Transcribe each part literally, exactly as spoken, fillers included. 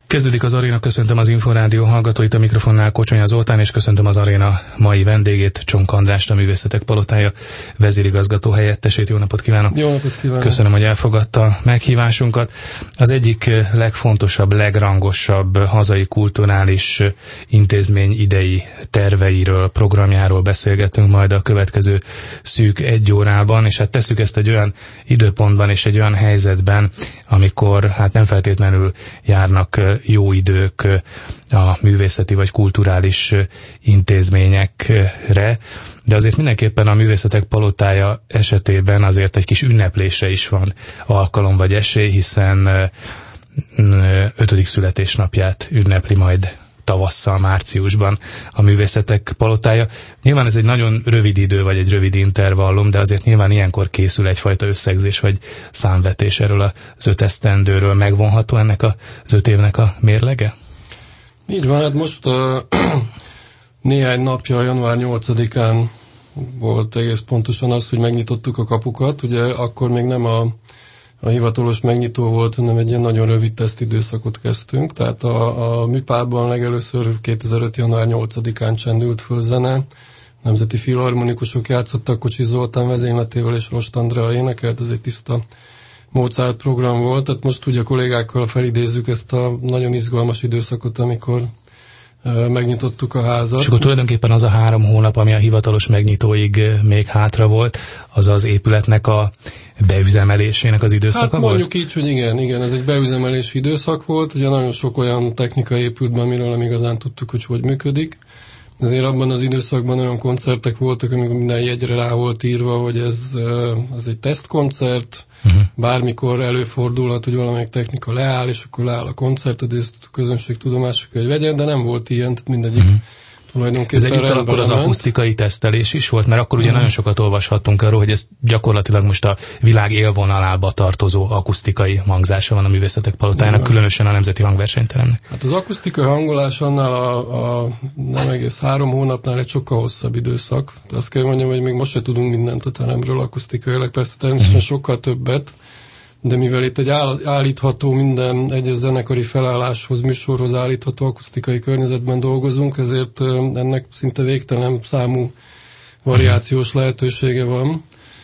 Kezdődik az Aréna, köszöntöm az Inforádió hallgatóit, a mikrofonnál Kocsonya Zoltán, és köszöntöm az Aréna mai vendégét, Csonk Andrást, a Művészetek Palotája vezérigazgató helyettesét. Jó napot kívánok! Jó napot kívánok! Köszönöm, hogy elfogadta a meghívásunkat. Az egyik legfontosabb, legrangosabb hazai kulturális intézmény idei terveiről, programjáról beszélgetünk majd a következő szűk egy órában, és hát tesszük ezt egy olyan időpontban és egy olyan helyzetben, amikor hát nem feltétlenül járnak jó idők a művészeti vagy kulturális intézményekre, de azért mindenképpen a Művészetek Palotája esetében azért egy kis ünneplésre is van alkalom vagy esély, hiszen ötödik születésnapját ünnepli majd tavasszal, márciusban a Művészetek Palotája. Nyilván ez egy nagyon rövid idő, vagy egy rövid intervallum, de azért nyilván ilyenkor készül egyfajta összegzés, vagy számvetés erről az öt esztendőről. Megvonható ennek az öt évnek a mérlege? Így van, hát most uh, néhány napja, január nyolcadikán volt egész pontosan az, hogy megnyitottuk a kapukat. Ugye akkor még nem a A hivatalos megnyitó volt, hanem egy ilyen nagyon rövid tesztidőszakot kezdtünk, tehát a, a Műpában legelőször kétezer-öt. január nyolcadikán csendült föl zene, nemzeti filharmonikusok játszottak, Kocsis Zoltán vezényletével és Rost Andrea énekelt, ez egy tiszta Mozart program volt, tehát most ugye a kollégákkal felidézzük ezt a nagyon izgalmas időszakot, amikor megnyitottuk a házat. És akkor tulajdonképpen az a három hónap, ami a hivatalos megnyitóig még hátra volt, az az épületnek a beüzemelésének az időszaka hát volt? mondjuk így, hogy igen, igen, ez egy beüzemelési időszak volt, ugye nagyon sok olyan technika épült be, amiről nem igazán tudtuk, hogy hogy működik. Ezért abban az időszakban olyan koncertek voltak, amikor minden jegyre rá volt írva, hogy ez, ez egy tesztkoncert, uh-huh. bármikor előfordulhat, hogy valamelyik technika leáll, és akkor leáll a koncerted, és a közönség tudomásuk, hogy vegyen, de nem volt ilyen, tehát mindegyik uh-huh. Ez egyúttal akkor az akusztikai tesztelés is volt, mert akkor ugye mm. nagyon sokat olvashattunk arról, hogy ez gyakorlatilag most a világ élvonalába tartozó akusztikai hangzása van a Művészetek Palotájának, különösen a Nemzeti Hangversenyteremnek. Hát az akusztikai hangolás annál a, a nem egész három hónapnál egy sokkal hosszabb időszak. De azt kell mondjam, hogy még most se tudunk mindent a teremről akusztikailag, persze természetesen mm. sokkal többet, de mivel itt egy állítható, minden egyes zenekari felálláshoz, műsorhoz állítható akusztikai környezetben dolgozunk, ezért ennek szinte végtelen számú variációs lehetősége van.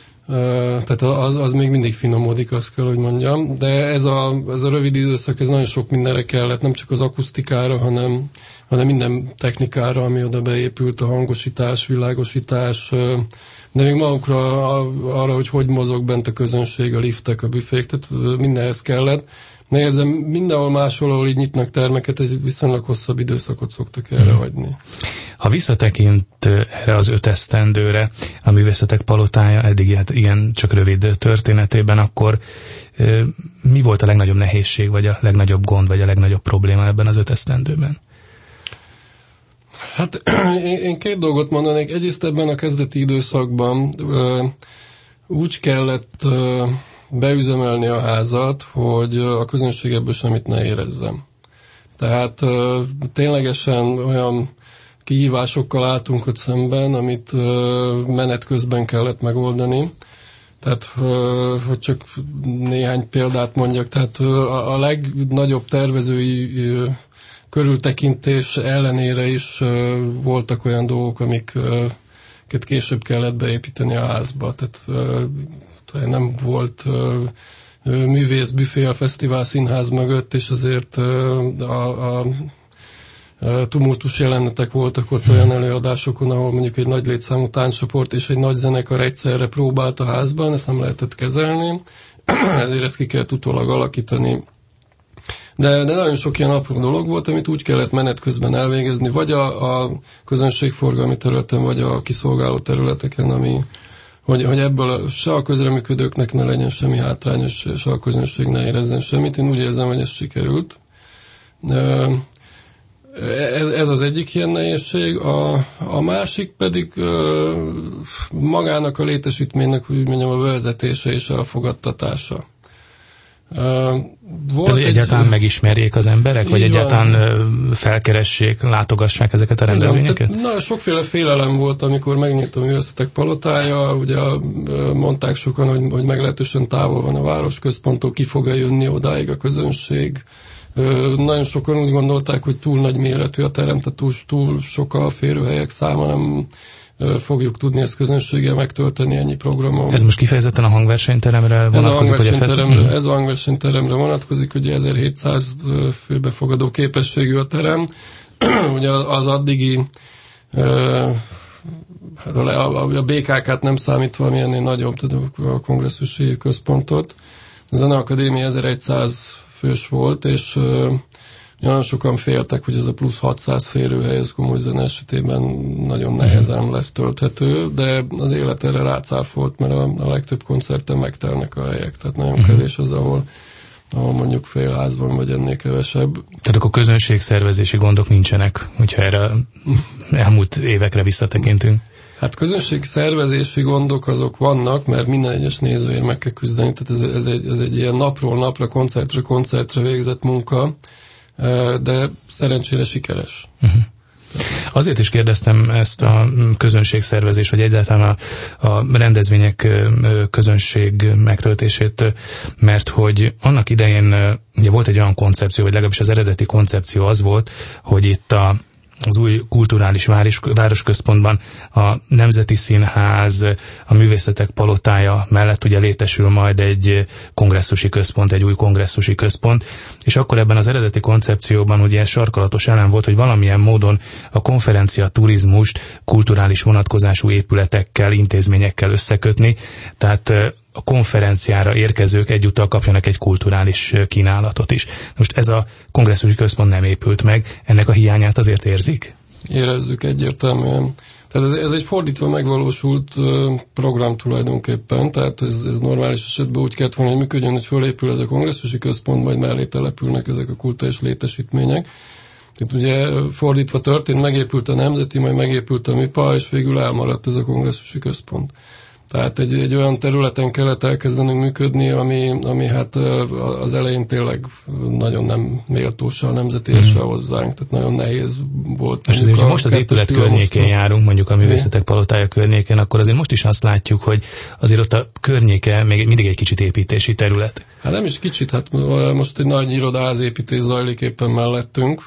Tehát az, az még mindig finomodik, azt kell, hogy mondjam. De ez a, ez a rövid időszak, ez nagyon sok mindenre kellett, nem csak az akusztikára, hanem, hanem minden technikára, ami oda beépült, a hangosítás, világosítás, de még magukra arra, hogy hogy mozog bent a közönség, a liftek, a büfék, tehát mindenhez kellett. Nézem, mindenhol máshol, ahol így nyitnak termeket, egy viszonylag hosszabb időszakot szoktak erre hmm. hagyni. Ha visszatekint erre az öt esztendőre, a Művészetek Palotája eddig hát igen csak rövid történetében, akkor mi volt a legnagyobb nehézség, vagy a legnagyobb gond, vagy a legnagyobb probléma ebben az öt esztendőben? Hát én, én két dolgot mondanék. Egyrészt ebben a kezdeti időszakban ö, úgy kellett ö, beüzemelni a házat, hogy a közönség ebből semmit ne érezzem. Tehát ö, ténylegesen olyan kihívásokkal álltunk ott szemben, amit ö, menet közben kellett megoldani. Tehát, ö, hogy csak néhány példát mondjak, tehát ö, a, a legnagyobb tervezői ö, körültekintés ellenére is uh, voltak olyan dolgok, amiket uh, később kellett beépíteni a házba. Tehát uh, nem volt uh, művész büfé a Fesztivál Színház mögött, és azért uh, a, a, a tumultus jelenetek voltak ott olyan előadásokon, ahol mondjuk egy nagy létszámú tánccsoport és egy nagy zenekar egyszerre próbált a házban, ezt nem lehetett kezelni, ezért ezt ki kellett utólag alakítani. De, de nagyon sok ilyen apró dolog volt, amit úgy kellett menet közben elvégezni, vagy a, a közönségforgalmi területen, vagy a kiszolgáló területeken, ami, hogy, hogy ebből se a közreműködőknek ne legyen semmi hátrányos, se a közönség ne érezzen semmit. Én úgy érzem, hogy ez sikerült. Ez, ez az egyik ilyen nehézség. A, a másik pedig magának a létesítménynek, úgy mondjam, a vezetése és elfogadtatása. Uh, Tehát, hogy egyáltalán megismerjék az emberek, vagy egyáltalán van. Felkeressék, látogassák ezeket a rendezvényeket? Igen, na, sokféle félelem volt, amikor megnyílt a Művészetek Palotája, ugye mondták sokan, hogy, hogy meglehetősen távol van a városközponttól, ki fog jönni odáig a közönség, Nagyon sokan úgy gondolták, hogy túl nagy méretű a terem, tehát túl, túl sok a férőhelyek száma, nem fogjuk tudni ezt közönséggel megtölteni ennyi programon. Ez most kifejezetten a hangversenyteremre vonatkozik? Ez a hangversenyteremre, ez a hangversenyteremre vonatkozik, ugye ezerhétszáz főbefogadó képességű a terem. Ugye az addigi hát a, a bé ká ká-t nem számítva, ami ennél nagyobb, tehát a kongresszusi központot. A Zeneakadémia ezerszáz fős volt, és nagyon sokan féltek, hogy ez a plusz hatszáz férőhely, ez komoly zene esetében nagyon nehezen lesz tölthető, de az élet erre rácáfolt, mert a, a legtöbb koncerten megtelnek a helyek, tehát nagyon uh-huh. kevés az, ahol, ahol mondjuk fél ház van, vagy ennél kevesebb. Tehát akkor közönségszervezési gondok nincsenek, hogyha erre elmúlt évekre visszatekintünk. Hát közönségszervezési gondok azok vannak, mert minden egyes nézőért meg kell küzdeni, tehát ez, ez, egy, ez egy ilyen napról napra, koncertre koncertre végzett munka, de szerencsére sikeres. Uh-huh. Azért is kérdeztem ezt a közönségszervezés, vagy egyáltalán a, a rendezvények közönség megtöltését, mert hogy annak idején ugye volt egy olyan koncepció, vagy legalábbis az eredeti koncepció az volt, hogy itt a az új kulturális város, városközpontban a Nemzeti Színház, a Művészetek Palotája mellett ugye létesül majd egy kongresszusi központ, egy új kongresszusi központ, és akkor ebben az eredeti koncepcióban ugye sarkalatos elem volt, hogy valamilyen módon a konferencia turizmust kulturális vonatkozású épületekkel, intézményekkel összekötni, tehát a konferenciára érkezők egyúttal kapjanak egy kulturális kínálatot is. Most ez a kongresszusi központ nem épült meg, ennek a hiányát azért érzik? Érezzük egyértelműen. Tehát ez, ez egy fordítva megvalósult program tulajdonképpen, tehát ez, ez normális esetben úgy kellett volna, hogy működjön, hogy fölépül ez a kongresszusi központ, majd mellé települnek ezek a kulturális létesítmények. Tehát ugye fordítva történt, megépült a Nemzeti, majd megépült a MIPA, és végül elmaradt ez a kongresszusi központ. Tehát egy, egy olyan területen kellett elkezdenünk működni, ami, ami hát az elején tényleg nagyon nem méltós a nemzetiesre mm. hozzánk, tehát nagyon nehéz volt. Most azért, most az épület környékén járunk, mondjuk a Művészetek Palotája környékén, akkor azért most is azt látjuk, hogy azért ott a környéke még mindig egy kicsit építési terület. Hát nem is kicsit, hát most egy nagy irodaház építés zajlik éppen mellettünk,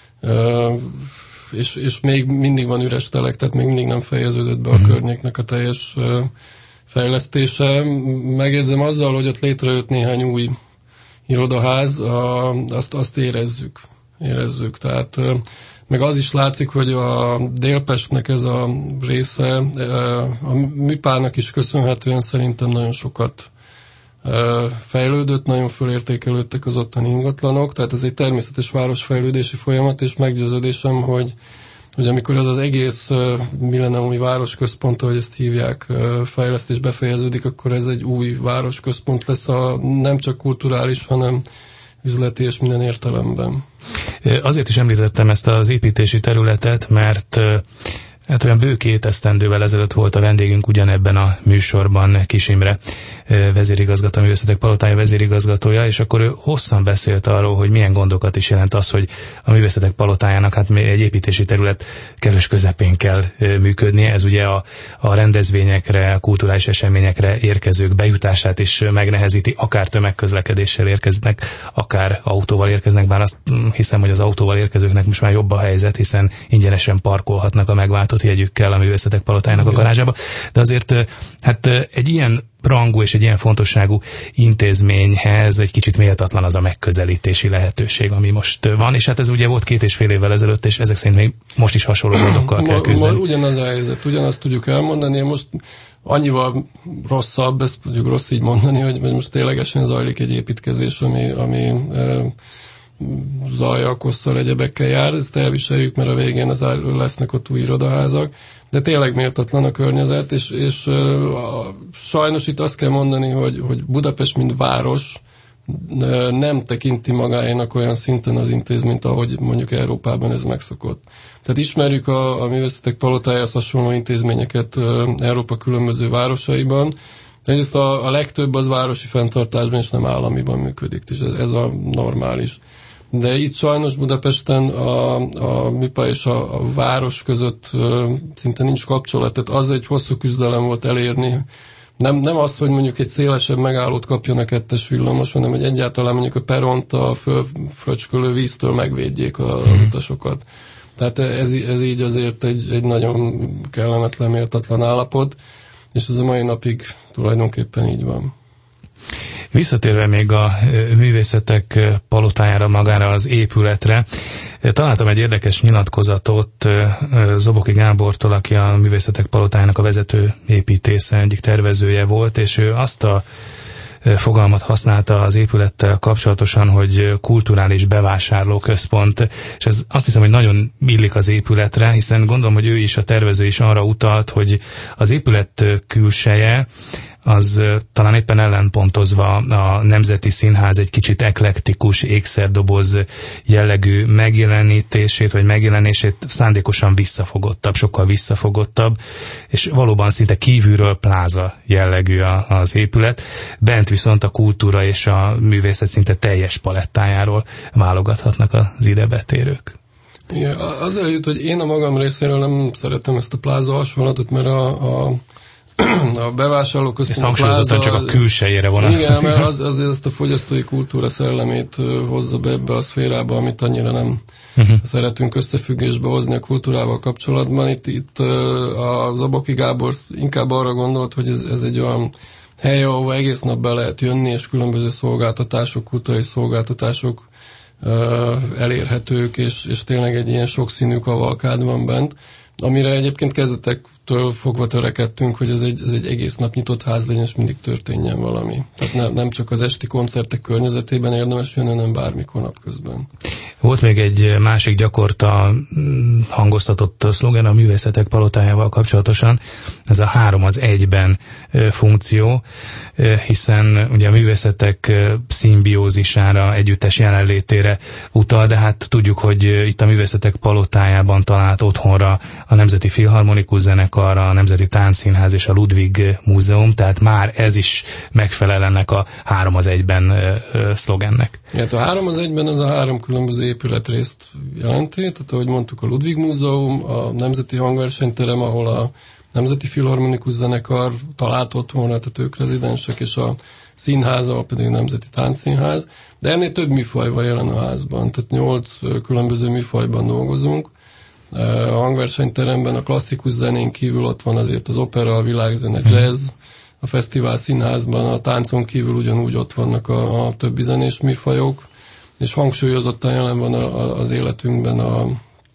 És, és még mindig van üres telek, tehát még mindig nem fejeződött be a uh-huh. környéknek a teljes uh, fejlesztése. Megjegyzem azzal, hogy ott létrejött néhány új irodaház, a, azt, azt érezzük. érezzük. Tehát, uh, meg az is látszik, hogy a Délpestnek ez a része, uh, a MIPának is köszönhetően szerintem nagyon sokat uh, fejlődött, nagyon fölértékelődtek az ottani ingatlanok, tehát ez egy természetes városfejlődési folyamat, és meggyőződésem, hogy, hogy amikor az az egész uh, millenniumi városközpont, ahogy ezt hívják, uh, fejlesztés befejeződik, akkor ez egy új városközpont lesz, a, nem csak kulturális, hanem üzleti és minden értelemben. Azért is említettem ezt az építési területet, mert hát olyan bő két esztendővel ezelőtt volt a vendégünk ugyanebben a műsorban, Kis Imre vezérigazgató, a Művészetek Palotája vezérigazgatója, és akkor ő hosszan beszélt arról, hogy milyen gondokat is jelent az, hogy a Művészetek Palotájának hát egy építési terület kellős közepén kell működnie. Ez ugye a, a rendezvényekre, a kulturális eseményekre érkezők bejutását is megnehezíti, akár tömegközlekedéssel érkeznek, akár autóval érkeznek, bár azt hiszem, hogy az autóval érkezőknek most már jobb a helyzet, hiszen ingyenesen parkolhatnak a megváltott jegyükkel a Művészetek Palotájának a garázsába. De azért hát egy ilyen rangú és egy ilyen fontosságú intézményhez egy kicsit méltatlan az a megközelítési lehetőség, ami most van, és hát ez ugye volt két és fél évvel ezelőtt, és ezek szerint még most is hasonló gondokkal kell küzdeni. Ugyanaz a helyzet, ugyanazt tudjuk elmondani, most annyival rosszabb, ezt tudjuk rossz így mondani, hogy most ténylegesen zajlik egy építkezés, ami, ami e, zajjal, kosszal, egyebekkel jár, ezt elviseljük, mert a végén az lesznek ott új irodaházak, de tényleg méltatlan a környezet, és, és uh, a, sajnos itt azt kell mondani, hogy, hogy Budapest, mint város uh, nem tekinti magáénak olyan szinten az intézményt, ahogy mondjuk Európában ez megszokott. Tehát ismerjük a, a Művészetek Palotájához hasonló intézményeket uh, Európa különböző városaiban, egyrészt a, a legtöbb az városi fenntartásban és nem államiban működik, és ez, ez a normális. De itt sajnos Budapesten a, a MIPA és a, a város között uh, szinte nincs kapcsolat. Tehát az egy hosszú küzdelem volt elérni, nem, nem azt, hogy mondjuk egy szélesebb megállót kapjon a kettes villamos, hanem hogy egyáltalán mondjuk a peront a fölfröcskölő víztől megvédjék a uh-huh. utasokat. Tehát ez, ez így azért egy, egy nagyon kellemetlen, méltatlan állapot, és ez a mai napig tulajdonképpen így van. Visszatérve még a művészetek palotájára, magára az épületre, találtam egy érdekes nyilatkozatot Zoboki Gábortól, aki a művészetek palotájának a vezető építésze, egyik tervezője volt, és ő azt a fogalmat használta az épülettel kapcsolatosan, hogy kulturális bevásárlóközpont, és ez azt hiszem, hogy nagyon illik az épületre, hiszen gondolom, hogy ő is, a tervező is arra utalt, hogy az épület külseje az talán éppen ellenpontozva a Nemzeti Színház egy kicsit eklektikus, ékszerdoboz jellegű megjelenítését, vagy megjelenését szándékosan visszafogottabb, sokkal visszafogottabb, és valóban szinte kívülről pláza jellegű az épület. Bent viszont a kultúra és a művészet szinte teljes palettájáról válogathatnak az idebetérők. Igen, az eljut, hogy én a magam részéről nem szeretem ezt a pláza hasonlatot, mert a, a a bevásárlóközpont. Ez hangsúlyozottan csak a külsejére vonatkozik. Igen, mert az, az ezt a fogyasztói kultúra szellemét hozza be ebbe a szférába, amit annyira nem uh-huh. szeretünk összefüggésbe hozni a kultúrával kapcsolatban. Itt, itt a Zoboki Gábor inkább arra gondolt, hogy ez, ez egy olyan hely, ahova egész nap be lehet jönni, és különböző szolgáltatások, kultúrai szolgáltatások elérhetők, és, és tényleg egy ilyen sokszínű kavalkád van bent, amire egyébként kezdetektől fogva törekedtünk, hogy ez egy, ez egy egész nap nyitott ház legyen, és mindig történjen valami. Tehát ne, nem csak az esti koncertek környezetében érdemes jönni, hanem bármikor napközben. Volt még egy másik gyakorta hangoztatott szlogen a művészetek palotájával kapcsolatosan, ez a három az egyben funkció, hiszen ugye a művészetek szimbiózisára, együttes jelenlétére utal, de hát tudjuk, hogy itt a művészetek palotájában talált otthonra a Nemzeti Filharmonikus Zenekar, a Nemzeti Táncszínház és a Ludwig Múzeum, tehát már ez is megfelel ennek a három az egyben szlogennek. Hát a három az egyben az a három különböző épületrészt jelenti, tehát ahogy mondtuk, a Ludwig Múzeum, a Nemzeti Hangversenyterem, ahol a Nemzeti Filharmonikus Zenekar talált otthonra, tehát ők rezidensek, és a színház, ahol pedig a Nemzeti Táncszínház, de ennél több műfaj van jelen a házban, tehát nyolc különböző műfajban dolgozunk. A hangversenyteremben a klasszikus zenén kívül ott van azért az opera, a világzene, jazz, a fesztivál színházban a táncon kívül ugyanúgy ott vannak a, a többi zenés műfajok, és hangsúlyozottan jelen van a, a, az életünkben a,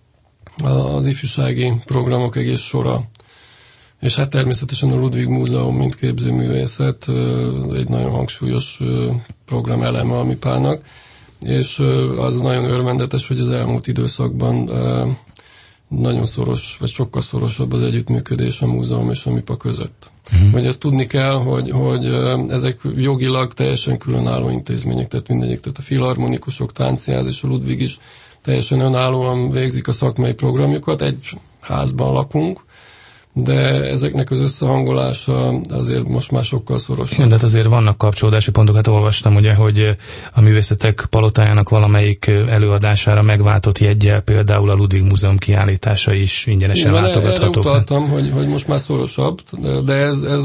a, az ifjúsági programok egész sora. És hát természetesen a Ludwig Múzeum, mint képzőművészet egy nagyon hangsúlyos program eleme a MIPA-nak, és az nagyon örvendetes, hogy az elmúlt időszakban nagyon szoros, vagy sokkal szorosabb az együttműködés a múzeum és a MIPA között. Uh-huh. Hogy ezt tudni kell, hogy, hogy ezek jogilag teljesen különálló intézmények, tehát mindegyik, tehát a filharmonikusok, táncszínház és a Ludwig is teljesen önállóan végzik a szakmai programjukat, egy házban lakunk, de ezeknek az összehangolása azért most már sokkal szorosabb. Igen, de azért vannak kapcsolódási pontok, hát olvastam ugye, hogy a művészetek palotájának valamelyik előadására megváltott jeggyel például a Ludwig Múzeum kiállítása is ingyenesen igen, látogathatók. Erre utaltam, hogy, hogy most már szorosabb, de ez, ez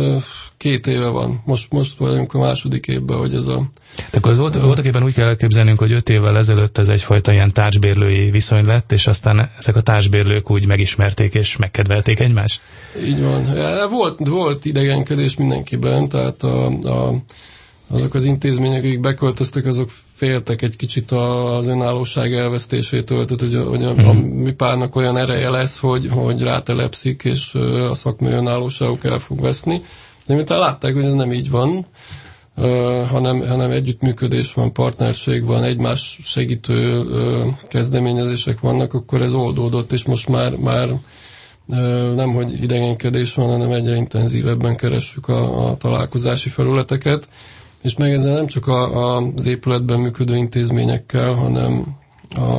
két éve van. Most, most vagyunk a második évben, hogy ez a... De akkor az volt, voltak éppen úgy kell elképzelnünk, hogy öt évvel ezelőtt ez egyfajta ilyen társbérlői viszony lett, és aztán ezek a társbérlők úgy megismerték és megkedvelték egymást? Így van. Volt, volt idegenkedés mindenkiben, tehát a, a, azok az intézmények, akik beköltöztek, azok féltek egy kicsit az önállóság elvesztésétől, tehát hogy a, hogy a, a MIPA-nak olyan ereje lesz, hogy, hogy rátelepszik, és a szakmai önállóságuk el fog veszni. De miután látták, hogy ez nem így van, Uh, hanem, hanem együttműködés van, partnerség van, egymás segítő uh, kezdeményezések vannak, akkor ez oldódott, és most már, már uh, nem, hogy idegenkedés van, hanem egyre intenzívebben keressük a, a találkozási felületeket, és meg ezzel nem csak a, a, az épületben működő intézményekkel, hanem a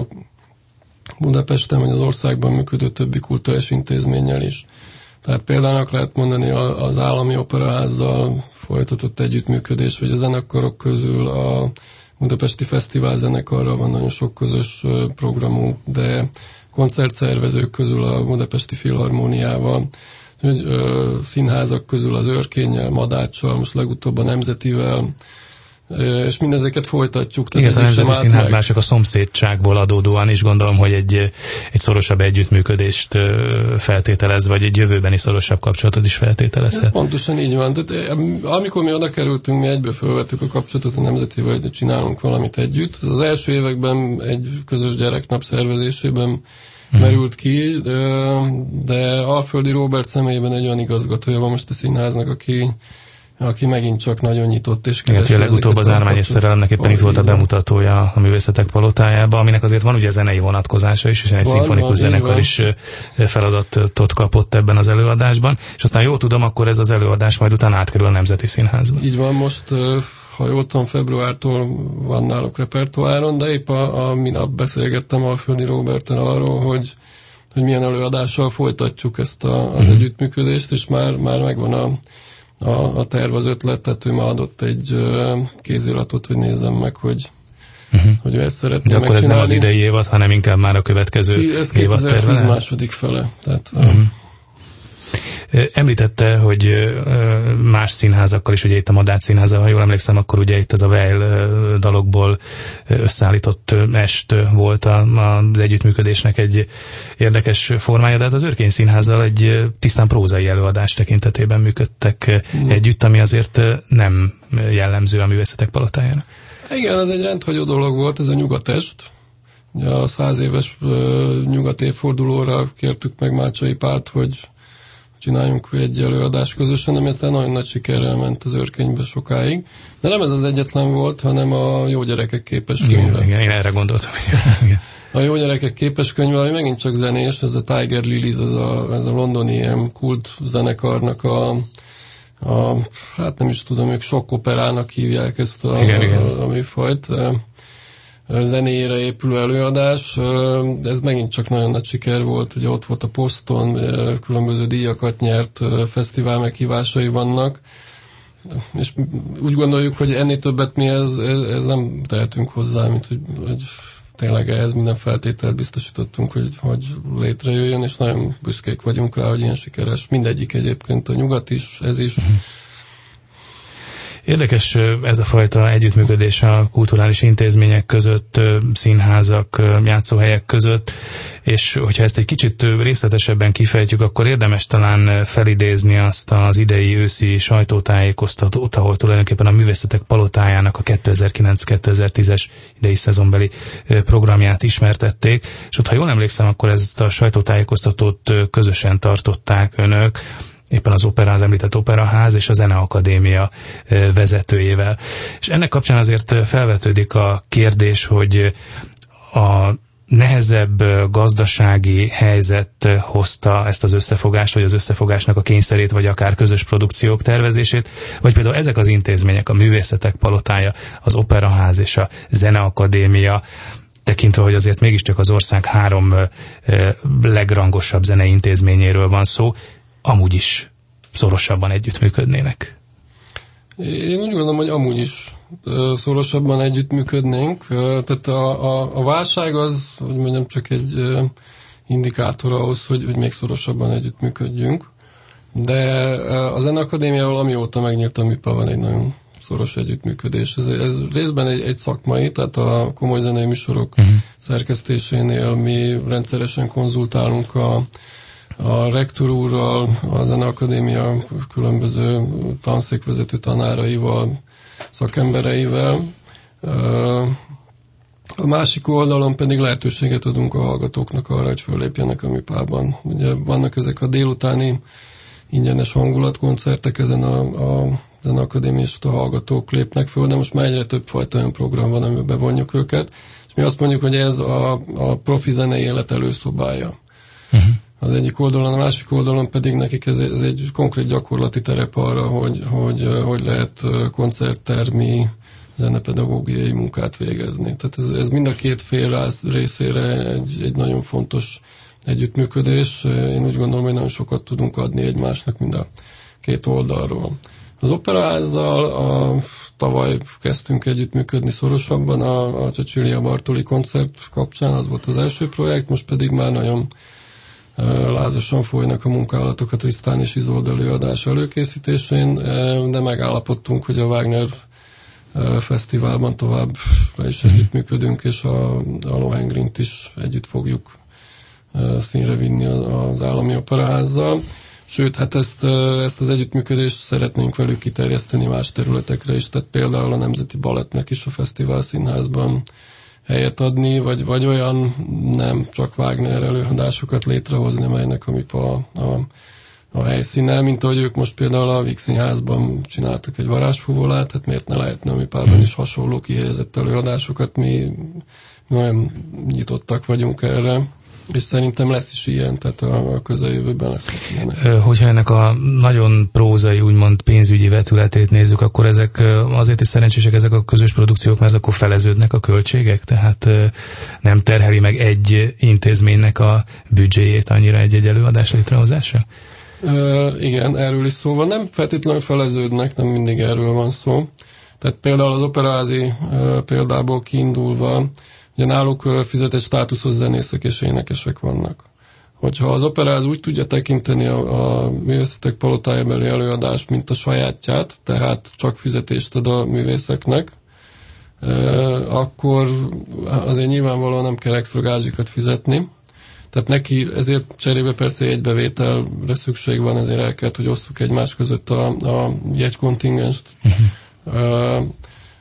Budapesten vagy az országban működő többi kulturális intézménnyel is. Tehát például lehet mondani az Állami Operaházzal folytatott együttműködés, vagy a zenekarok közül a Budapesti Fesztivál zenekarral van nagyon sok közös programunk, de koncertszervezők közül a Budapesti Filharmóniával. hogy ö, színházak közül az Örkénnyel, Madáccsal, most legutóbb a Nemzetivel, és mindezeket folytatjuk. Igen, a Nemzeti Színház már csak a szomszédságból adódóan is gondolom, hogy egy, egy szorosabb együttműködést feltételez, vagy egy jövőbeni szorosabb kapcsolatot is feltételezhet. Pontosan így van. Tehát, amikor mi oda kerültünk, mi egyből felvettük a kapcsolatot a Nemzetivel, hogy csinálunk valamit együtt. Ez az első években egy közös gyereknap szervezésében hmm. merült ki, de Alföldi Róbert személyében egy olyan igazgatója van most a színháznak, aki aki megint csak nagyon nyitott és keresi. Igen, legutóbb az Ármány és Szerelemnek éppen itt volt a bemutatója a Művészetek Palotájában, aminek azért van ugye zenei vonatkozása is, és egy van, szimfonikus van, zenekar is feladatot kapott ebben az előadásban, és aztán jól tudom, akkor ez az előadás majd utána átkerül a Nemzeti Színházba. Így van, most, ha jól tudom, februártól van náluk repertoáron, de épp a, a minap beszélgettem Alföldi Róberten arról, hogy hogy milyen előadással folytatjuk ezt a, az uh-huh. együttműködést, és már, már megvan a A, a terv, az ötlet, tehát ő már adott egy uh, kéziratot, hogy nézzem meg, hogy, uh-huh. hogy ő ezt szeretné megcsinálni. De akkor ez nem az idei évad, hanem inkább már a következő Ti, évad terve. Ez kétezer-tíz második fele. Tehát, uh-huh. uh, Említette, hogy más színházakkal is, ugye itt a Madách Színháza, ha jól emlékszem, akkor ugye itt az a Weil dalokból összeállított est volt az együttműködésnek egy érdekes formája, de hát az Örkény Színházzal egy tisztán prózai előadás tekintetében működtek mm. együtt, ami azért nem jellemző a Művészetek Palotájának. Igen, ez egy rendhagyó dolog volt, ez a Nyugatest. A száz éves nyugat évfordulóra kértük meg Mácsai Pált, hogy csináljunk egy előadást közösen, ami aztán nagyon nagy sikerrel ment az Örkénybe sokáig. De nem ez az egyetlen volt, hanem a Jó gyerekek képeskönyve. Igen, igen, én erre gondoltam. Igen. A Jó gyerekek képeskönyve, ami megint csak zenés, ez a Tiger Lilies, ez a, ez a londoni ilyen kult zenekarnak a, a, hát nem is tudom, ők sok operának hívják ezt a, igen, a, igen. a, a műfajt. Zenéjére épülő előadás. Ez megint csak nagyon nagy siker volt. Ugye ott volt a Poszton, különböző díjakat nyert, fesztivál meghívásai vannak. És úgy gondoljuk, hogy ennél többet mi ez, ez, ez nem tehetünk hozzá, mint hogy, hogy tényleg ehhez minden feltételt biztosítottunk, hogy, hogy létrejöjjön, és nagyon büszkék vagyunk rá, hogy ilyen sikeres. Mindegyik egyébként, a nyugat is, ez is. Uh-huh. Érdekes ez a fajta együttműködés a kulturális intézmények között, színházak, játszóhelyek között, és hogyha ezt egy kicsit részletesebben kifejtjük, akkor érdemes talán felidézni azt az idei őszi sajtótájékoztatót, ahol tulajdonképpen a Művészetek Palotájának a kétezer-kilenc kétezer-tízes idei szezonbeli programját ismertették, és ott, ha jól emlékszem, akkor ezt a sajtótájékoztatót közösen tartották önök, éppen az opera, az említett Operaház és a Zeneakadémia vezetőjével. És ennek kapcsán azért felvetődik a kérdés, hogy a nehezebb gazdasági helyzet hozta ezt az összefogást, vagy az összefogásnak a kényszerét, vagy akár közös produkciók tervezését, vagy például ezek az intézmények, a Művészetek Palotája, az Operaház és a Zeneakadémia, tekintve, hogy azért mégiscsak az ország három legrangosabb zenei intézményéről van szó, amúgy is szorosabban együttműködnének. Én úgy gondolom, hogy amúgy is szorosabban együttműködnénk. Tehát a, a, a válság az, hogy mondjam, csak egy indikátor ahhoz, hogy, hogy még szorosabban együttműködjünk. De a Zeneakadémiával, amióta megnyílt a műpa, van egy nagyon szoros együttműködés. Ez, ez részben egy, egy szakmai, tehát a komoly zenei műsorok uh-huh. szerkesztésénél mi rendszeresen konzultálunk a a rektor úrral, a Zeneakadémia különböző tanszékvezető tanáraival, szakembereivel. A másik oldalon pedig lehetőséget adunk a hallgatóknak arra, hogy föllépjenek a műpában. Ugye vannak ezek a délutáni ingyenes hangulatkoncertek, ezen a, a Zeneakadémiista hallgatók lépnek föl, de most már egyre több fajta olyan program van, amiben bevonjuk őket, és mi azt mondjuk, hogy ez a, a profi zenei élet előszobája. Uh-huh. Az egyik oldalon, a másik oldalon pedig nekik ez, ez egy konkrét gyakorlati terep arra, hogy hogy, hogy lehet koncerttermi, zenepedagógiai munkát végezni. Tehát ez, ez mind a két fél részére egy, egy nagyon fontos együttműködés. Én úgy gondolom, hogy nagyon sokat tudunk adni egymásnak mind a két oldalról. Az Operaházzal a, tavaly kezdtünk együttműködni szorosabban a, a Cecilia Bartoli koncert kapcsán, az volt az első projekt, most pedig már nagyon lázasan folynak a munkálatok a Trisztán és Izold előadás előkészítésén, de megállapodtunk, hogy a Wagner Fesztiválban továbbra is együttműködünk, és a, a Lohengrint is együtt fogjuk színre vinni az Állami Operaházzal. Sőt, hát ezt, ezt az együttműködést szeretnénk velük kiterjeszteni más területekre is, tehát például a Nemzeti Balettnek is a Fesztivál Színházban helyet adni, vagy, vagy olyan nem csak Wagner előadásokat létrehozni, amelynek a MIPA a, a, a helyszíne, mint ahogy ők most például a Víg Színházban csináltak egy varázsfuvolát, hát miért ne lehetne a MIPA-ban is hasonló kihelyezett előadásokat, mi nagyon nyitottak vagyunk erre. És szerintem lesz is ilyen, tehát a közeljövőben lesz ilyen. Hogyha ennek a nagyon prózai, úgymond pénzügyi vetületét nézzük, akkor ezek azért is szerencsések ezek a közös produkciók, mert akkor feleződnek a költségek, tehát nem terheli meg egy intézménynek a büdzséjét annyira egy-egy előadás létrehozása? Uh, igen, erről is szó van. Nem feltétlenül feleződnek, nem mindig erről van szó. Tehát például az Operaházi uh, példából kiindulva, ugye náluk fizetett státuszos zenészek és énekesek vannak. Hogyha az Operaház úgy tudja tekinteni a, a Művészetek Palotájabeli előadást, mint a sajátját, tehát csak fizetést ad a művészeknek, e, akkor azért nyilvánvalóan nem kell extra gázsikat fizetni. Tehát neki ezért cserébe persze egy bevételre szükség van, ezért el kell, hogy osszuk egymás között a, a jegykontingenst. Uh-huh. E,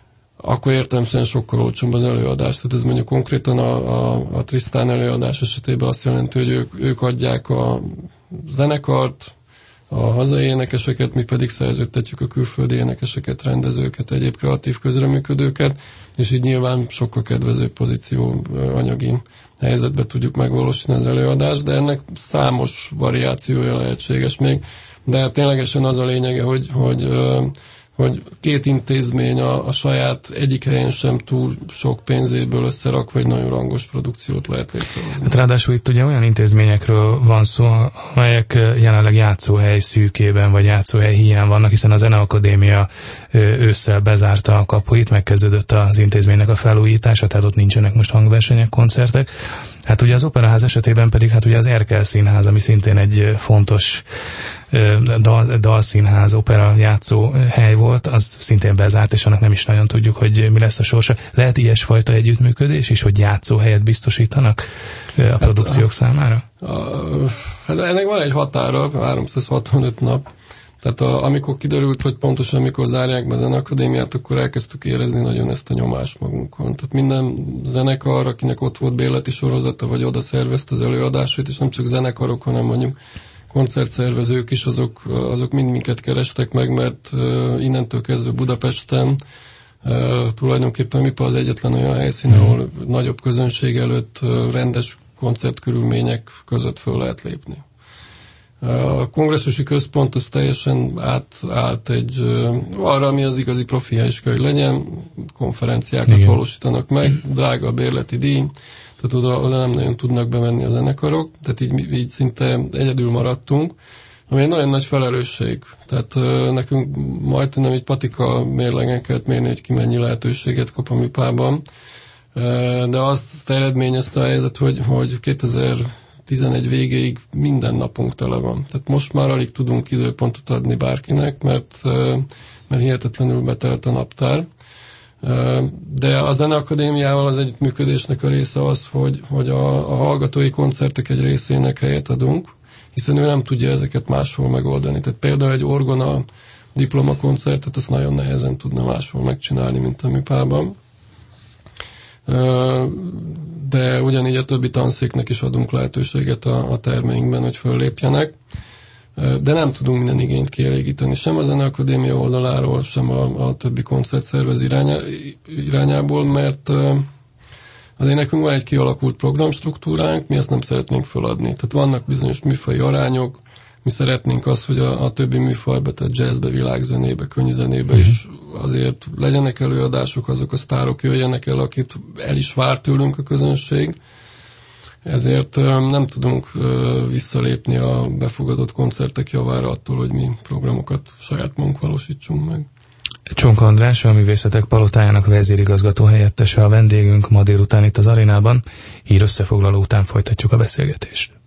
akkor értelemszerűen sokkal olcsóbb az előadás. Tehát ez mondjuk konkrétan a, a, a Trisztán előadás esetében azt jelenti, hogy ők, ők adják a zenekart, a hazai énekeseket, mi pedig szerződtetjük a külföldi énekeseket, rendezőket, egyéb kreatív közreműködőket, és így nyilván sokkal kedvezőbb pozíció anyagi helyzetbe tudjuk megvalósítani az előadást, de ennek számos variációja lehetséges még, de ténylegesen az a lényege, hogy, hogy hogy két intézmény a, a saját egyik helyen sem túl sok pénzéből összerakva egy nagyon rangos produkciót lehet létrehozni. Hát ráadásul itt ugye olyan intézményekről van szó, amelyek jelenleg játszóhely szűkében vagy játszóhely hiány vannak, hiszen a Zeneakadémia ősszel bezárta a kapuit, megkezdődött az intézménynek a felújítása, tehát ott nincsenek most hangversenyek, koncertek. Hát ugye az Operaház esetében pedig hát ugye az Erkel Színház, ami szintén egy fontos dal, dalszínház, opera játszó hely volt, az szintén bezárt, és annak nem is nagyon tudjuk, hogy mi lesz a sorsa. Lehet ilyesfajta együttműködés is, hogy játszóhelyet biztosítanak a produkciók hát, számára? A, hát ennek van egy határa, háromszázhatvanöt nap. Tehát a, amikor kiderült, hogy pontosan mikor zárják be a Zeneakadémiát, akkor elkezdtük érezni nagyon ezt a nyomást magunkon. Tehát minden zenekar, akinek ott volt bérleti sorozata, vagy oda szervezte az előadásait, és nem csak zenekarok, hanem mondjuk koncertszervezők is, azok, azok mind minket kerestek meg, mert uh, innentől kezdve Budapesten uh, tulajdonképpen MIPA az egyetlen olyan helyszín, mm. ahol nagyobb közönség előtt uh, rendes koncertkörülmények között föl lehet lépni. A kongresszusi központ az teljesen átállt egy uh, arra, ami az igazi profi hely is kell, hogy legyen, konferenciákat Igen. valósítanak meg, drága a bérleti díj, tehát oda, oda nem nagyon tudnak bemenni a zenekarok, tehát így, így szinte egyedül maradtunk, ami egy nagyon nagy felelősség. Tehát uh, nekünk majdnem egy patika mérlegen kellett mérni, hogy ki mennyi lehetőséget kap a MIPA-ban, uh, de azt eredményezte a helyzet, hogy, hogy kétezer-tizenegy végéig minden napunk tele van. Tehát most már alig tudunk időpontot adni bárkinek, mert, uh, mert hihetetlenül betelt a naptár. De a Zeneakadémiával az együttműködésnek a része az, hogy, hogy a, a hallgatói koncertek egy részének helyet adunk, hiszen ő nem tudja ezeket máshol megoldani. Tehát például egy orgona diplomakoncertet azt nagyon nehezen tudna máshol megcsinálni, mint a MIPA-ban. De ugyanígy a többi tanszéknek is adunk lehetőséget a, a termeinkben, hogy föllépjenek. De nem tudunk minden igényt kielégíteni, sem a Zeneakadémia oldaláról, sem a, a többi koncertszervez irányá, irányából, mert azért nekünk van egy kialakult programstruktúránk, mi ezt nem szeretnénk feladni. Tehát vannak bizonyos műfaji arányok, mi szeretnénk azt, hogy a, a többi műfajba, tehát jazzbe, világzenébe, könnyűzenébe uh-huh. is azért legyenek előadások, azok a sztárok jöjjenek el, akit el is vár tőlünk a közönség. Ezért nem tudunk visszalépni a befogadott koncertek javára attól, hogy mi programokat saját magunk valósítsunk meg. Csonka András, a Művészetek Palotájának vezérigazgató helyettese a vendégünk ma délután itt az arénában. Hír összefoglaló után folytatjuk a beszélgetést.